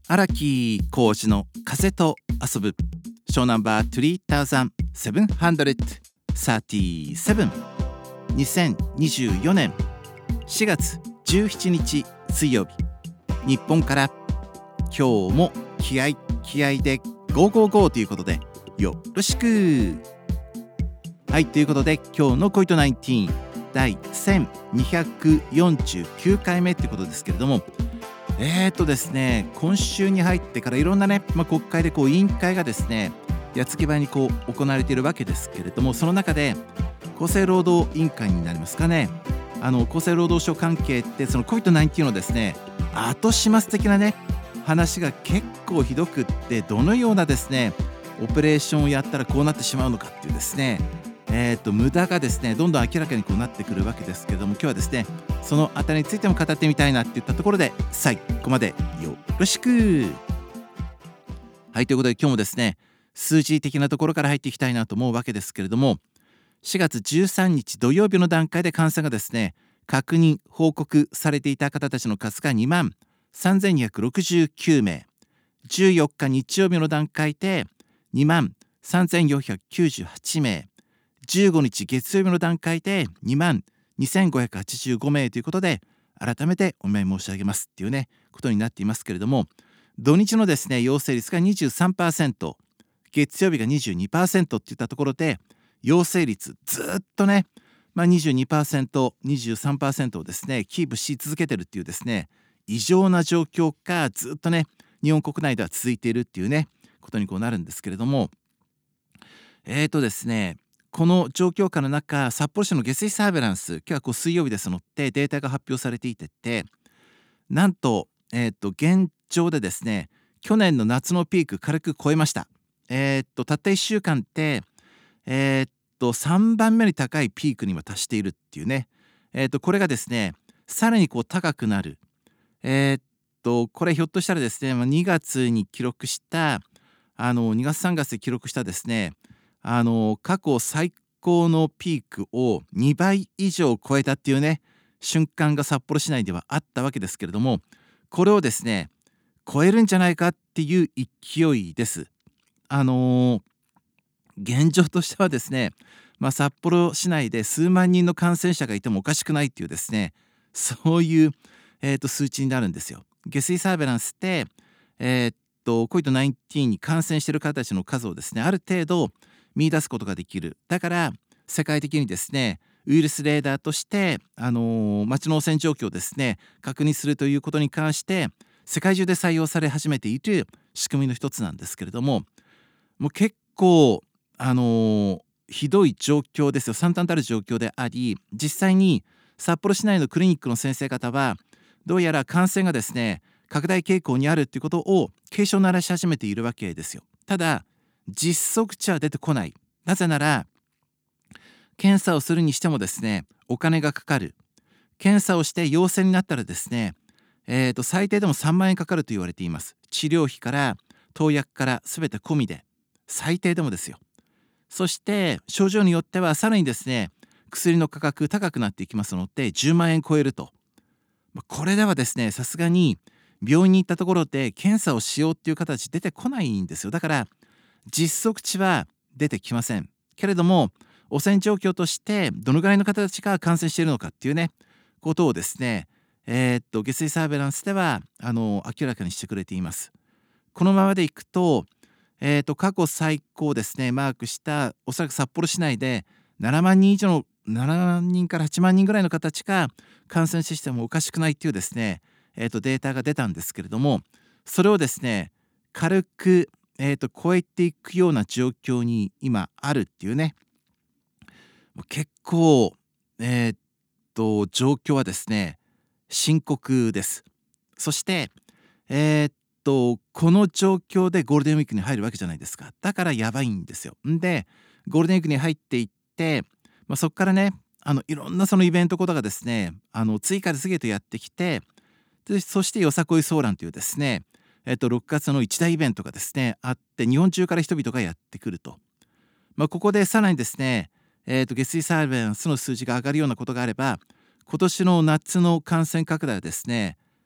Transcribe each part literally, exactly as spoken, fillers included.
荒木浩二の風と遊ぶショーナンバーにせんななひゃくさんじゅうなな にせんにじゅうよねんしがつじゅうしちにち水曜日、日本から今日も気合い気合いでゴーゴーゴーということでよろしく。はい、ということで今日のコイトじゅうきゅう第せんにひゃくよんじゅうきゅうかいめということですけれども、えーとですね今週に入ってからいろんなね、まあ、国会でこう委員会がですね矢継ぎ早にこう行われているわけですけれども、その中で厚生労働委員会になりますかね、あの厚生労働省関係ってその コビッドじゅうきゅう のですね後始末的なね話が結構ひどくって、どのようなですねオペレーションをやったらこうなってしまうのかっていうですねえーと無駄がですねどんどん明らかにこうなってくるわけですけれども、今日はですねそのあたりについても語ってみたいなっていったところで最後までよろしく。はい、ということで今日もですね数字的なところから入っていきたいなと思うわけですけれども、しがつじゅうさんにち土曜日の段階で感染がですね確認報告されていた方たちの数がにまんさんぜんにひゃくろくじゅうきゅうめい、じゅうよっか日曜日の段階でにまんさんぜんよんひゃくきゅうじゅうはちめい、じゅうごにち月曜日の段階でにまんにせんごひゃくはちじゅうごめいということで改めてお見舞い申し上げますっていうねことになっていますけれども、土日のですね陽性率が にじゅうさんパーセント、月曜日が にじゅうにパーセント っていったところで陽性率ずっとね、まあ、にじゅうにパーセント、にじゅうさんパーセント をですねキープし続けてるっていうですね異常な状況がずっとね日本国内では続いているっていうねことにこうなるんですけれども、えーとですねこの状況下の中、札幌市の下水サーベランス、今日はこう水曜日ですのでデータが発表されていてて、なんと,、えー、と現状でですね去年の夏のピーク軽く超えました。えー、とたったいっしゅうかんってえー、とさんばんめに高いピークに今達しているっていうね、えー、とこれがですねさらにこう高くなる。えー、とこれひょっとしたらですねにがつに記録したあのにがつさんがつで記録したですねあの過去最高のピークをにばい以上超えたっていうね瞬間が札幌市内ではあったわけですけれども、これをですね超えるんじゃないかっていう勢いです。あのー、現状としてはですね、まあ、札幌市内で数万人の感染者がいてもおかしくないっていうですねそういう、えー、と数値になるんですよ。下水サーベランスって、えー、と コビッドじゅうきゅう に感染している方たちの数をですねある程度見出すことができる。だから世界的にですねウイルスレーダーとして、あのー、街の汚染状況をですね確認するということに関して世界中で採用され始めている仕組みの一つなんですけれども、もう結構あのー、ひどい状況ですよ。惨憺たる状況であり、実際に札幌市内のクリニックの先生方はどうやら感染がですね拡大傾向にあるということを警鐘を鳴らし始めているわけですよ。ただ実測値は出てこない。なぜなら検査をするにしてもですねお金がかかる。検査をして陽性になったらですね、えー、と最低でもさんまんえんかかると言われています。治療費から投薬から全て込みで最低でもですよ。そして症状によってはさらにですね薬の価格高くなっていきますのでじゅうまんえん超えると、これではですねさすがに病院に行ったところで検査をしようっていう形出てこないんですよ。だから実測値は出てきませんけれども、汚染状況としてどのぐらいの方たちが感染しているのかっていうねことをですねえー、っと下水サーベランスではあの明らかにしてくれています。このままでいくとえー、と過去最高ですねマークしたおそらく札幌市内でななまんにん以上のななまんにんからはちまんにんぐらいの形が感染システムもおかしくないっていうですね、えー、とデータが出たんですけれども、それをですね軽く、えー、と超えていくような状況に今あるっていうね、もう結構えー、と状況はですね深刻です。そしてえー、っとこの状況でゴールデンウィークに入るわけじゃないですか。だからやばいんですよ。んでゴールデンウィークに入っていって、まあ、そこからねあのいろんなそのイベントことがですねあの次から次へとやってきて、でそしてよさこいソーランというですね、えっと、ろくがつの一大イベントがですねあって日本中から人々がやってくると、まあ、ここでさらにですね、えっと、下水サーベランスの数字が上がるようなことがあれば今年の夏の感染拡大はですね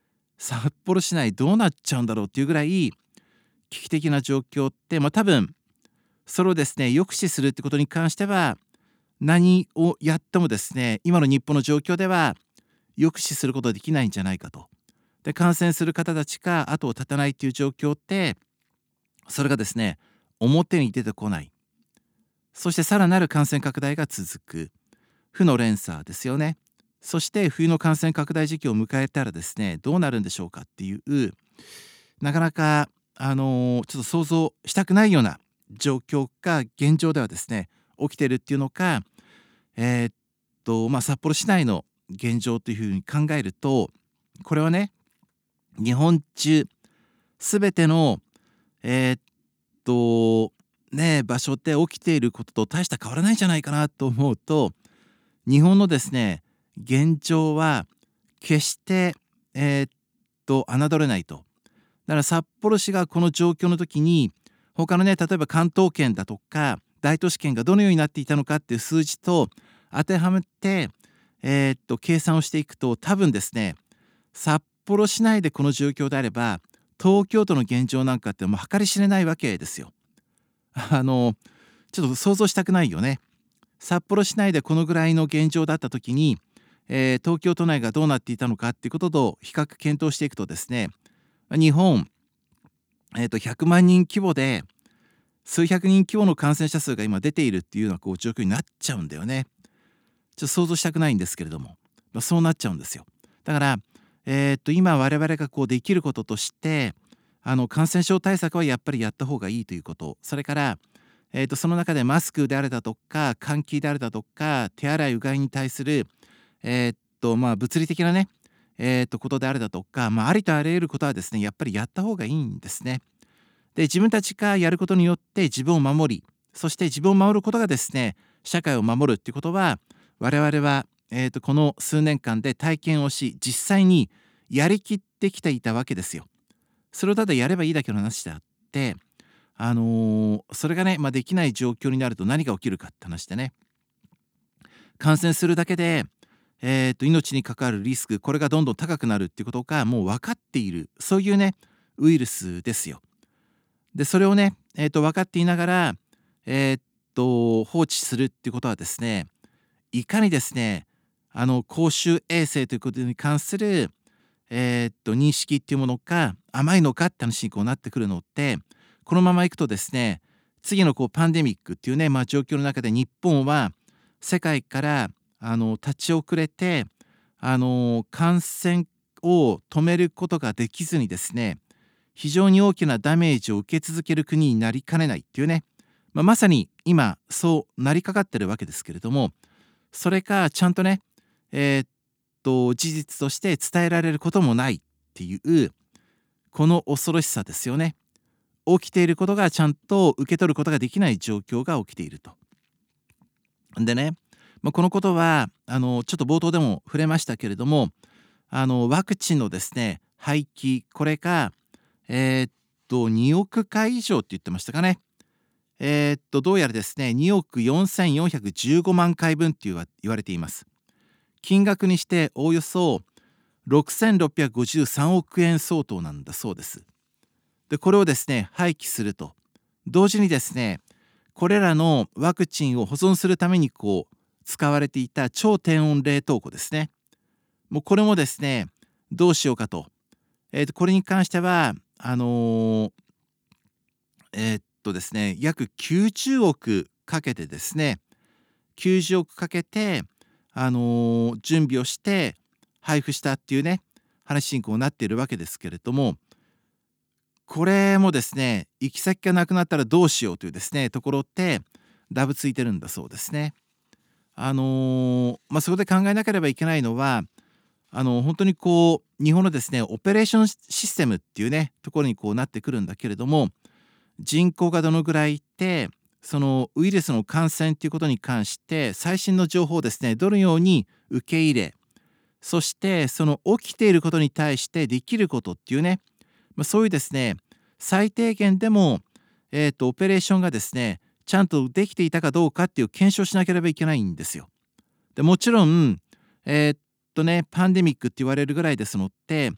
札幌市内どうなっちゃうんだろうっていうぐらい危機的な状況って、まあ、多分それをですね抑止するってことに関しては何をやってもですね今の日本の状況では抑止することはできないんじゃないかと。で感染する方たちが後を絶たないっていう状況ってそれがですね表に出てこない。そしてさらなる感染拡大が続く負の連鎖ですよね。そして冬の感染拡大時期を迎えたらですねどうなるんでしょうかっていうなかなかあのーちょっと想像したくないような状況が現状ではですね起きているっていうのか、えーっとまあ札幌市内の現状というふうに考えるとこれはね日本中すべてのえーっとね場所で起きていることと大した変わらないんじゃないかなと思うと日本のですね現状は決してえーっと侮れないと。だから札幌市がこの状況の時に他のね例えば関東圏だとか大都市圏がどのようになっていたのかっていう数字と当てはめて、えーっと計算をしていくと多分ですね札幌市内でこの状況であれば東京都の現状なんかってもう計り知れないわけですよ。あのちょっと想像したくないよね。札幌市内でこのぐらいの現状だった時に、えー東京都内がどうなっていたのかっていうことと比較検討していくとですね日本、えーとひゃくまんにん規模で数百人規模の感染者数が今出ているっていうようなこう状況になっちゃうんだよね。ちょっと想像したくないんですけれども、まあ、そうなっちゃうんですよ。だから、えーと今我々がこうできることとしてあの感染症対策はやっぱりやった方がいいということ、それから、えーとその中でマスクであるだとか換気であるだとか手洗いうがいに対する、えーとまあ、物理的なねえー、とことであるだとか、まあ、ありとあらゆることはですねやっぱりやった方がいいんですね。で自分たちがやることによって自分を守りそして自分を守ることがですね社会を守るっていうことは我々は、えー、とこの数年間で体験をし実際にやりきってきていたわけですよ。それをただやればいいだけの話であってあのーそれがね、まあ、できない状況になると何が起きるかって話でね感染するだけでえーと命に関わるリスクこれがどんどん高くなるっていうことがもう分かっているそういうねウイルスですよ。でそれをね、えーと分かっていながら、えーと放置するっていうことはですねいかにですねあの公衆衛生ということに関する、えーと認識っていうものが甘いのかって話にこうなってくるのってこのままいくとですね次のこうパンデミックっていうね、まあ、状況の中で日本は世界からあの立ち遅れてあの感染を止めることができずにですね非常に大きなダメージを受け続ける国になりかねないっていうね、まあ、まさに今そうなりかかってるわけですけれどもそれかちゃんとねえーっと事実として伝えられることもないっていうこの恐ろしさですよね。起きていることがちゃんと受け取ることができない状況が起きていると。でね、まあ、このことはあのちょっと冒頭でも触れましたけれどもあのワクチンのですね廃棄これがえーっとにおくかい以上って言ってましたかね。えーっとどうやらですねにおくよんせんよんひゃくじゅうごまんかいぶんって言わ言われています。金額にしておおよそろくせんろっぴゃくごじゅうさんおくえん相当なんだそうです。でこれをですね廃棄すると同時にですねこれらのワクチンを保存するためにこう使われていた超低温冷凍庫ですねもうこれもですねどうしようかと、えーとこれに関してはあのーえーっとですね約きゅうじゅうおくかけてですねきゅうじゅうおくかけてあのー準備をして配布したっていうね話にこうなっているわけですけれどもこれもですね行き先がなくなったらどうしようというですねところってダブついてるんだそうですね。あのーまあそこで考えなければいけないのはあの本当にこう日本のですねオペレーションシステムっていうねところにこうなってくるんだけれども人口がどのぐらいいてそのウイルスの感染ということに関して最新の情報をですねどのように受け入れそしてその起きていることに対してできることっていうね、まあ、そういうですね最低限でも、えーとオペレーションがですねちゃんとできていたかどうかっていう検証しなければいけないんですよ。でもちろんえーっとねパンデミックって言われるぐらいですのって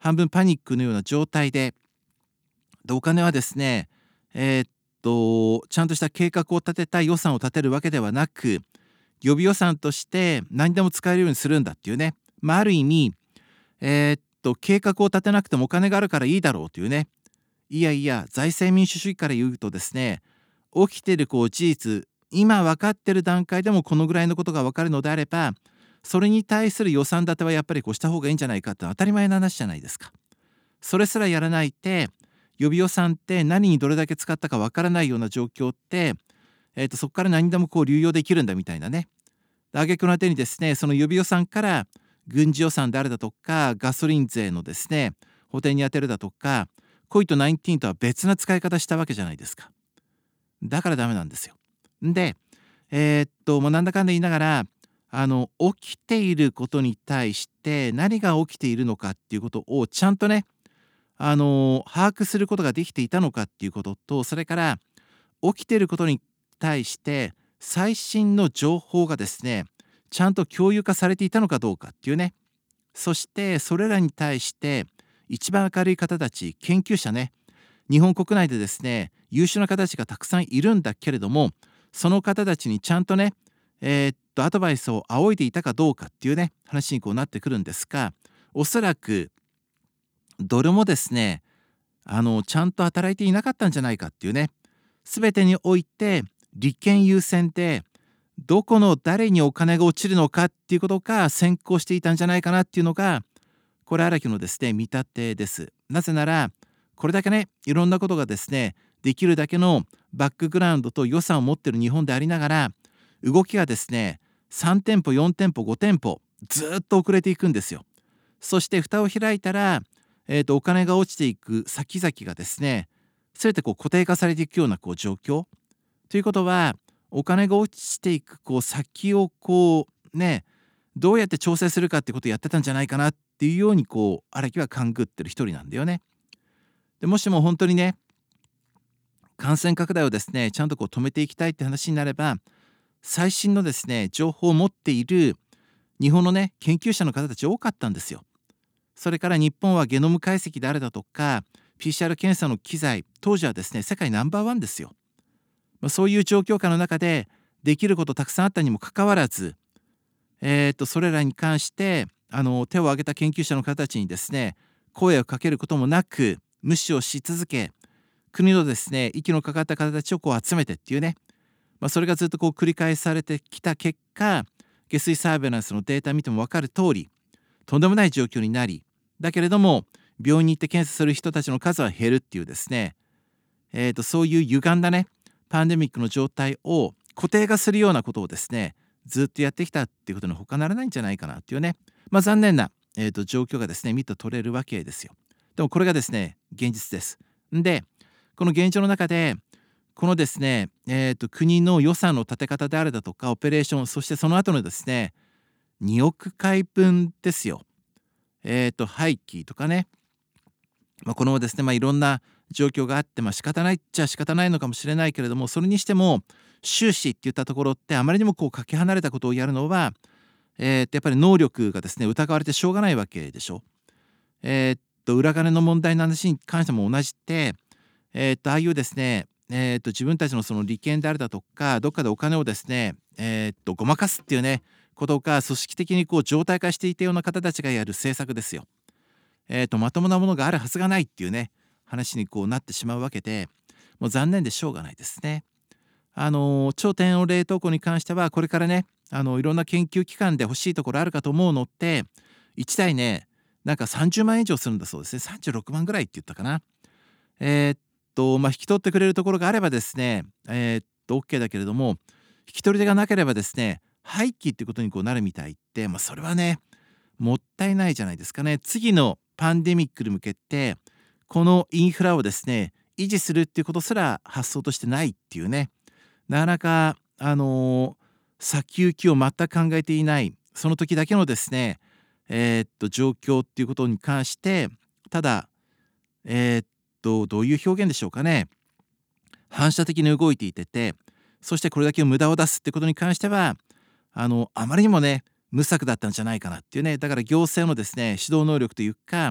半分パニックのような状態で、でお金はですね、えーっとちゃんとした計画を立てた予算を立てるわけではなく、予備予算として何でも使えるようにするんだっていうね、まあ、ある意味、えーっと計画を立てなくてもお金があるからいいだろうというね、いやいや財政民主主義から言うとですね、起きてるこう事実、今分かってる段階でもこのぐらいのことが分かるのであれば、それに対する予算立てはやっぱりこうした方がいいんじゃないかって当たり前の話じゃないですか。それすらやらないで、予備予算って何にどれだけ使ったか分からないような状況って、えー、とそこから何でもこう流用できるんだみたいなね。挙句の果てにですね、その予備予算から軍事予算であるだとか、ガソリン税のですね補填に充てるだとか、コイドじゅうきゅうとは別な使い方したわけじゃないですか。だからダメなんですよ。で、えーっともうなんだかんだ言いながら、あの起きていることに対して何が起きているのかっていうことをちゃんとね、あの把握することができていたのかっていうことと、それから起きていることに対して最新の情報がですねちゃんと共有化されていたのかどうかっていうね。そしてそれらに対して一番明るい方たち、研究者ね、日本国内でですね優秀な方たちがたくさんいるんだけれども、その方たちにちゃんとね、えーっとアドバイスを仰いでいたかどうかっていうね話にこうなってくるんですが、おそらくどれもですねあのちゃんと働いていなかったんじゃないかっていうね。全てにおいて利権優先で、どこの誰にお金が落ちるのかっていうことが先行していたんじゃないかなっていうのが、これ荒木のですね見立てです。なぜならこれだけねいろんなことがですねできるだけのバックグラウンドと予算を持っている日本でありながら、動きがですねさん店舗よん店舗ご店舗ずっと遅れていくんですよ。そして蓋を開いたら、えーとお金が落ちていく先々がですね全てこう固定化されていくようなこう状況ということは、お金が落ちていくこう先をこうねどうやって調整するかってことをやってたんじゃないかなっていうようにこう荒木は勘ぐってる一人なんだよね。でもしも本当にね感染拡大をですねちゃんとこう止めていきたいって話になれば、最新のですね情報を持っている日本のね研究者の方たち多かったんですよ。それから日本はゲノム解析であるだとか ピーシーアール 検査の機材、当時はですね世界ナンバーワンですよ。まあ、そういう状況下の中でできることたくさんあったにもかかわらず、えー、とそれらに関してあの手を挙げた研究者の方たちにですね声をかけることもなく無視をし続け、国のですね息のかかった方たちをこう集めてっていうね、まあ、それがずっとこう繰り返されてきた結果、下水サーベランスのデータ見ても分かる通りとんでもない状況になり、だけれども病院に行って検査する人たちの数は減るっていうですね、えー、とそういう歪んだねパンデミックの状態を固定化するようなことをですねずっとやってきたっていうことに他ならないんじゃないかなっていうね、まあ、残念な、えー、と状況がですね見て取れるわけですよ。でもこれがですね現実です。でこの現状の中でこのですね、えー、と国の予算の立て方であるだとかオペレーション、そしてその後のですねにおく回分ですよ。えー、と廃棄とかね、まあ、このですね、まあ、いろんな状況があって、まあ、仕方ないっちゃ仕方ないのかもしれないけれども、それにしても収支っていったところってあまりにもこうかけ離れたことをやるのは、えー、とやっぱり能力がですね疑われてしょうがないわけでしょ。えー、っと裏金の問題の話に関しても同じで、えー、っとああいうですね、えー、っと自分たちのその利権であるだとかどっかでお金をですね、えー、っとごまかすっていうねことが組織的にこう常態化していたような方たちがやる政策ですよ。えー、とまともなものがあるはずがないっていうね話にこうなってしまうわけで、もう残念でしょうがないですね。あのー超低温冷凍庫に関してはこれからねあのいろんな研究機関で欲しいところあるかと思うのっていちだいねなんかさんじゅうまんえん以上するんだそうですね。さんじゅうろくまんぐらいって言ったかな。えーっとまあ引き取ってくれるところがあればですねえーっと OK だけれども、引き取り手がなければですね廃棄ってことにこうなるみたいって、まあ、それはねもったいないじゃないですかね。次のパンデミックに向けてこのインフラをですね維持するっていうことすら発想としてないっていうね、なかなかあのー先行きを全く考えていない、その時だけのですねえーっと状況っていうことに関してただえーっとどういう表現でしょうかね、反射的に動いていてて、そしてこれだけ無駄を出すってことに関してはあのあまりにもね無策だったんじゃないかなっていうね。だから行政のですね指導能力というか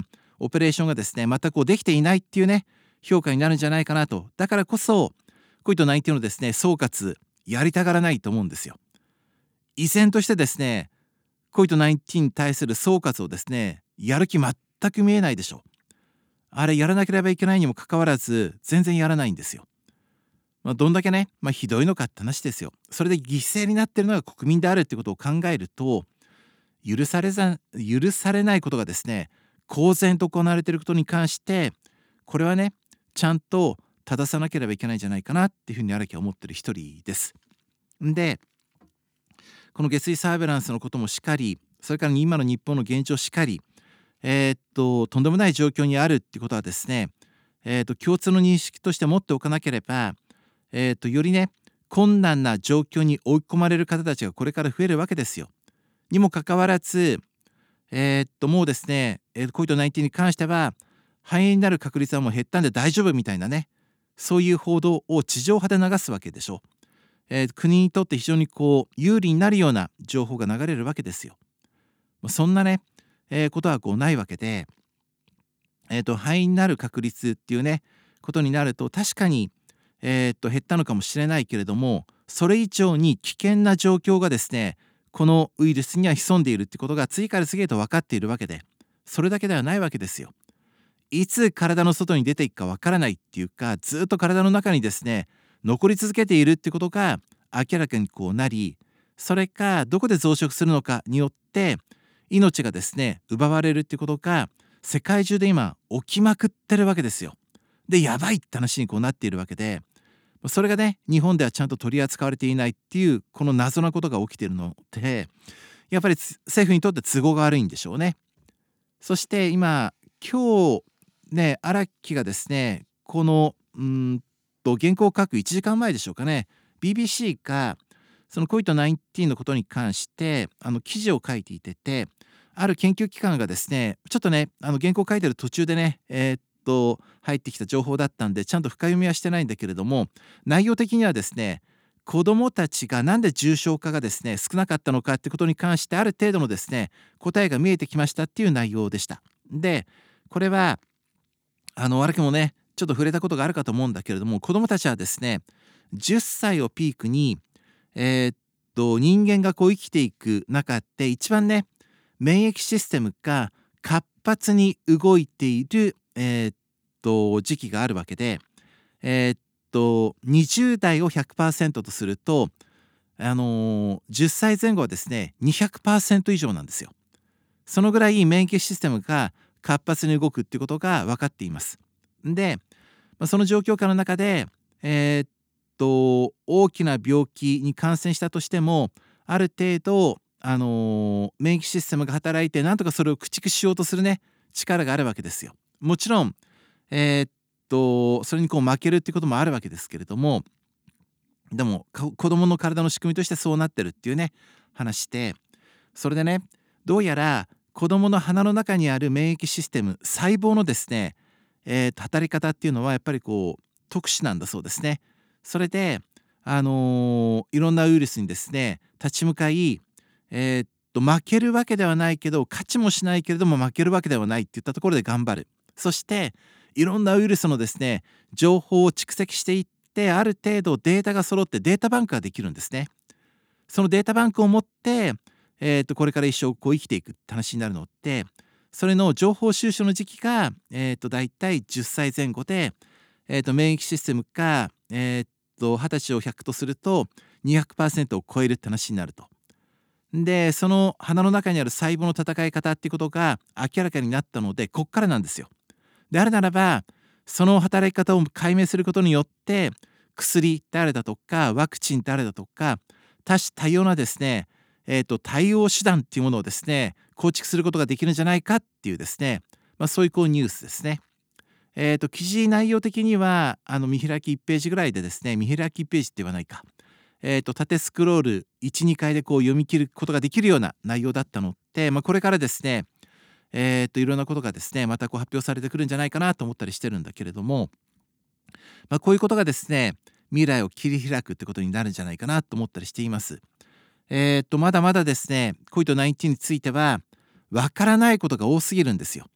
オペレーションがですね全くこうできていないっていうね評価になるんじゃないかなと。だからこそ コビッドナインティーン のですね総括やりたがらないと思うんですよ。依然としてですね コビッドナインティーン に対する総括をですねやる気全く見えないでしょ。あれやらなければいけないにもかかわらず全然やらないんですよ。まあ、どんだけね、まあ、ひどいのかって話ですよ。それで犠牲になっているのが国民であるってことを考えると許されざ許されないことがですね公然と行われていることに関してこれはねちゃんと正さなければいけないんじゃないかなっていうふうに荒木は思ってる一人です。でこの下水サーベランスのこともしかり、それから今の日本の現状しかり、えーっととんでもない状況にあるっていうことはですね、えーっと共通の認識として持っておかなければ、えーっとよりね困難な状況に追い込まれる方たちがこれから増えるわけですよ。にもかかわらず、えーっともうですね、えー、コビッドナインティーン に関しては肺炎になる確率はもう減ったんで大丈夫みたいなね、そういう報道を地上波で流すわけでしょ。えー、国にとって非常にこう有利になるような情報が流れるわけですよ。そんなね、えー、ことはこうないわけで、えー、と肺になる確率っていうねことになると確かに、えー、と減ったのかもしれないけれども、それ以上に危険な状況がですねこのウイルスには潜んでいるってことが次から次へと分かっているわけで、それだけではないわけですよ。いつ体の外に出ていくかわからないっていうか、ずっと体の中にですね残り続けているってことが明らかにこうなり、それかどこで増殖するのかによって命がですね奪われるってことが世界中で今起きまくってるわけですよ。でやばいって話にこうなっているわけで、それがね日本ではちゃんと取り扱われていないっていうこの謎なことが起きているので、やっぱり政府にとって都合が悪いんでしょうね。そして今今日ね荒木がですねこのうんと原稿を書くいちじかんまえでしょうかね、 ビービーシー がその コビッドナインティーン のことに関してあの記事を書いていてて、ある研究機関がですねちょっとねあの原稿を書いてる途中でねえーっと入ってきた情報だったんでちゃんと深読みはしてないんだけれども、内容的にはですね子どもたちがなんで重症化がですね少なかったのかってことに関してある程度のですね答えが見えてきましたっていう内容でした。でこれはあの荒木もねちょっと触れたことがあるかと思うんだけれども、子どもたちはですねじゅっさいをピークにえーっと人間がこう生きていく中で一番ね免疫システムが活発に動いている、えーっと時期があるわけで、えーっとにじゅう代を ひゃくパーセント とすると、あのーじゅっさいぜん後はですね にひゃくパーセント 以上なんですよ。そのぐらい免疫システムが活発に動くっていうことが分かっています。で、まあ、その状況下の中で、えーっと大きな病気に感染したとしてもある程度、あのー免疫システムが働いてなんとかそれを駆逐しようとするね力があるわけですよ。もちろん、えーっとそれにこう負けるっていうこともあるわけですけれども、でも子供の体の仕組みとしてそうなってるっていうね話で、それでねどうやら子供の鼻の中にある免疫システム細胞のですね、えー、働き方っていうのはやっぱりこう特殊なんだそうですね。それであのーいろんなウイルスにですね立ち向かい、えーっと負けるわけではないけど勝ちもしないけれども負けるわけではないっていったところで頑張る。そしていろんなウイルスのですね情報を蓄積していってある程度データが揃ってデータバンクができるんですね。そのデータバンクを持ってえー、とこれから一生こう生きていくって話になるのって、それの情報収集の時期が、えー、とだいたいじゅっさいぜん後で、えー、と免疫システムが、えー、とはたちをひゃくとすると にひゃくパーセント を超えるって話になると。でその鼻の中にある細胞の戦い方っていうことが明らかになったのでこっからなんですよ。であるならばその働き方を解明することによって薬であれだとかワクチンであれだとか多種多様なですねえー、と対応手段っていうものをですね構築することができるんじゃないかっていうですね、まあ、そういうこうニュースですね。えー、と記事内容的にはあの見開きいちページぐらいでですね、見開きいちページって言わないか、えー、と縦スクロールいちにかいでこう読み切ることができるような内容だったので、まあ、これからですね、えー、といろんなことがですねまたこう発表されてくるんじゃないかなと思ったりしてるんだけれども、まあ、こういうことがですね未来を切り開くってことになるんじゃないかなと思ったりしています。えー、っとまだまだですね コビッドナインティーン についてはわからないことが多すぎるんですよ。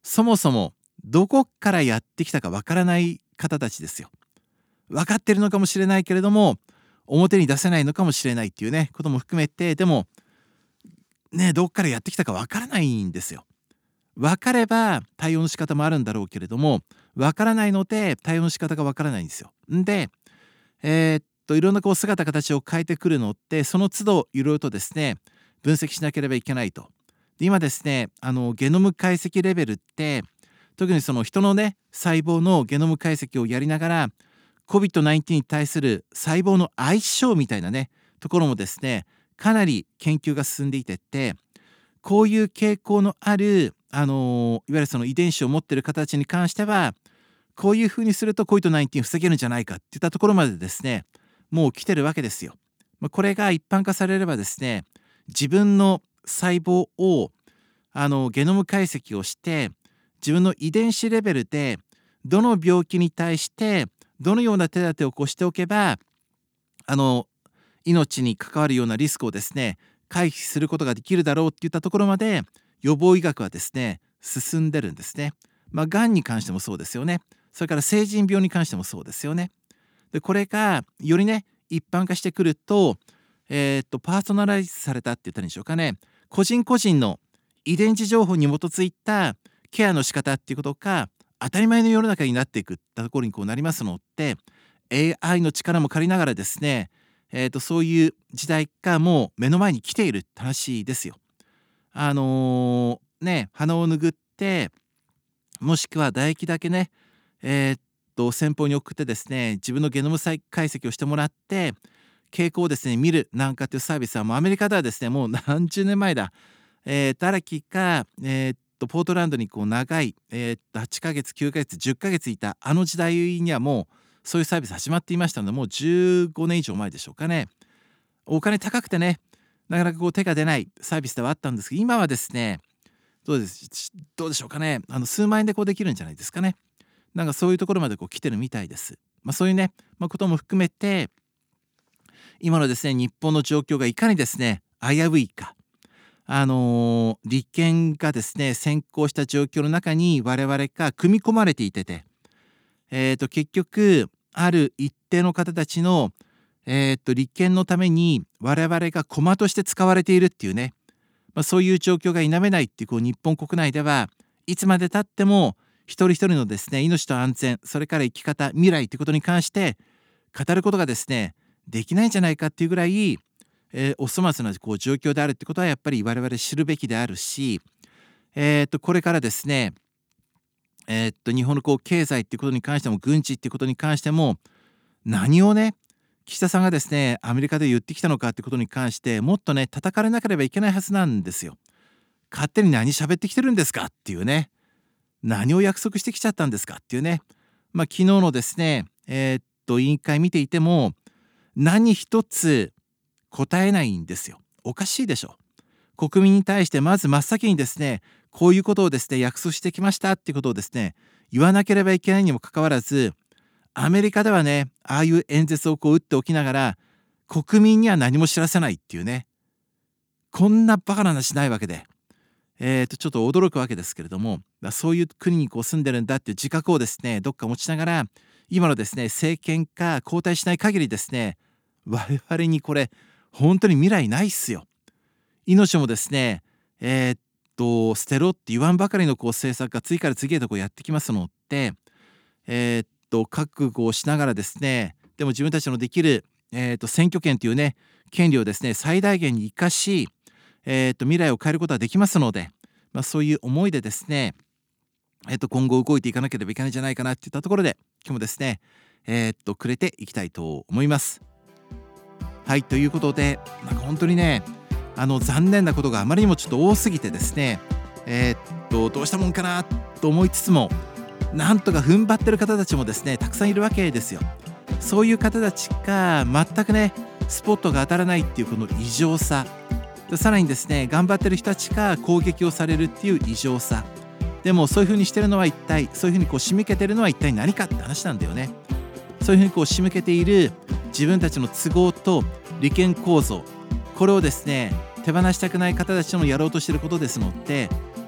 そもそもどこからやってきたかわからない方たちですよ。分かってるのかもしれないけれども表に出せないのかもしれないっていうねことも含めて、でもねどっからやってきたかわからないんですよ。分かれば対応の仕方もあるんだろうけれども、分からないので対応の仕方がわからないんですよ。んでえーっといろんなこう姿形を変えてくるのって、その都度いろいろとですね分析しなければいけないと。で今ですねあのゲノム解析レベルって、特にその人のね細胞のゲノム解析をやりながら コビッドナインティーン に対する細胞の相性みたいなねところもですねかなり研究が進んでいてって、こういう傾向のある、あのいわゆるその遺伝子を持っている方たちに関してはこういうふうにすると コビッドナインティーン 防げるんじゃないかっていったところまでですねもう来てるわけですよ。まあ、これが一般化されればですね、自分の細胞をあのゲノム解析をして自分の遺伝子レベルでどの病気に対してどのような手立てをこうしておけばあの命に関わるようなリスクをですね回避することができるだろうっていったところまで予防医学はですね進んでるんですね。まあ、がんに関してもそうですよね。それから成人病に関してもそうですよね。でこれがよりね一般化してくると、えー、っとパーソナライズされたって言ったらいいんでしょうかね、個人個人の遺伝子情報に基づいたケアの仕方っていうことが当たり前の世の中になっていくところにこうなりますので、 エーアイ の力も借りながらですね、えー、とそういう時代がもう目の前に来ているって話ですよ。あのーね鼻を拭ってもしくは唾液だけねえーっと先方に送ってですね自分のゲノム解析をしてもらって傾向をですね見るなんかというサービスはもうアメリカではですねもう何十年前だ、えー、ダラキが、えーっとポートランドにこう長い、えーっとはちかげつきゅうかげつじゅっかげついたあの時代にはもうそういうサービス始まっていましたので、もうじゅうごねん以上前でしょうかね。お金高くてねなかなかこう手が出ないサービスではあったんですけど、今はですねどうですどうでしょうかね、あの数万円でこうできるんじゃないですかね。なんかそういうところまでこう来てるみたいです。まあ、そういうね、まあ、ことも含めて今のですね日本の状況がいかにですね危ういか、あのー利権がですね先行した状況の中に我々が組み込まれていてて、えー、と結局ある一定の方たちの、えー、と利権のために我々が駒として使われているっていうね、まあ、そういう状況が否めないっていう、こう日本国内ではいつまでたっても一人一人のですね命と安全、それから生き方、未来ということに関して語ることがですねできないんじゃないかっていうぐらい、えーお粗末なこう状況であるってことはやっぱり我々知るべきであるし、えー、とこれからですねえーっと日本のこう経済っていうことに関しても軍事っていうことに関しても何をね岸田さんがですねアメリカで言ってきたのかってことに関してもっとね叩かれなければいけないはずなんですよ。勝手に何喋ってきてるんですかっていうね、何を約束してきちゃったんですかっていうね、まあ昨日のですねえーっと委員会見ていても何一つ答えないんですよ。おかしいでしょ。国民に対してまず真っ先にですねこういうことをですね約束してきましたっていうことをですね言わなければいけないにもかかわらず、アメリカではねああいう演説をこう打っておきながら国民には何も知らせないっていうね、こんなバカな話ないわけで、えー、とちょっと驚くわけですけれども、そういう国にこう住んでるんだっていう自覚をですねどっか持ちながら、今のですね政権が交代しない限りですね我々にこれ本当に未来ないっすよ。命もですねえーっと捨てろって言わんばかりのこう政策が次から次へとこうやってきますので、えーっと覚悟をしながらですね、でも自分たちのできる、えーっと選挙権というね権利をですね最大限に生かし、えーっと未来を変えることはできますので、まあ、そういう思いでですね、えーっと今後動いていかなければいけないんじゃないかなっていったところで、今日もですねえーっとくれていきたいと思います。はい、ということでなんか本当にねあの残念なことがあまりにもちょっと多すぎてですね、えーっとどうしたもんかなと思いつつも、なんとか踏ん張ってる方たちもですねたくさんいるわけですよ。そういう方たちが全くねスポットが当たらないっていうこの異常さ、さらにですね頑張ってる人たちが攻撃をされるっていう異常さ、でもそういう風にしてるのは一体、そういう風にこう仕向けてるのは一体何かって話なんだよね。そういう風にこう仕向けている自分たちの都合と利権構造、これをですね手放したくない方たちのやろうとしていることですので、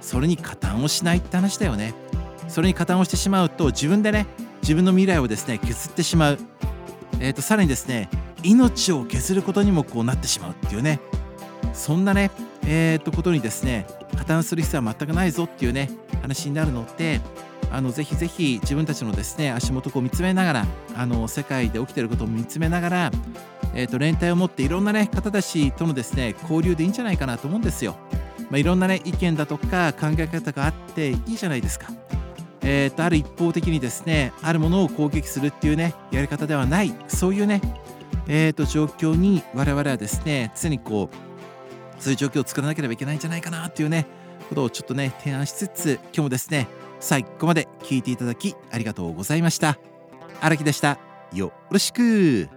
それに加担をしないって話だよね。それに加担をしてしまうと自分でね自分の未来をですね削ってしまう、えー、とさらにですね命を削ることにもこうなってしまうっていうね、そんなねえー、とことにですね加担する必要は全くないぞっていうね話になるので、あのぜひぜひ自分たちのですね足元を見つめながら、あの世界で起きていることを見つめながら、えー、と連帯を持っていろんなね方たちとのですね交流でいいんじゃないかなと思うんですよ。まあ、いろんなね意見だとか考え方があっていいじゃないですか。えー、とある一方的にですねあるものを攻撃するっていうねやり方ではない、そういうね、えー、と状況に我々はですね常にこうそういう状況を作らなければいけないんじゃないかなっていうねことをちょっとね提案しつつ、今日もですね最後まで聞いていただきありがとうございました。荒木でした。よろしく。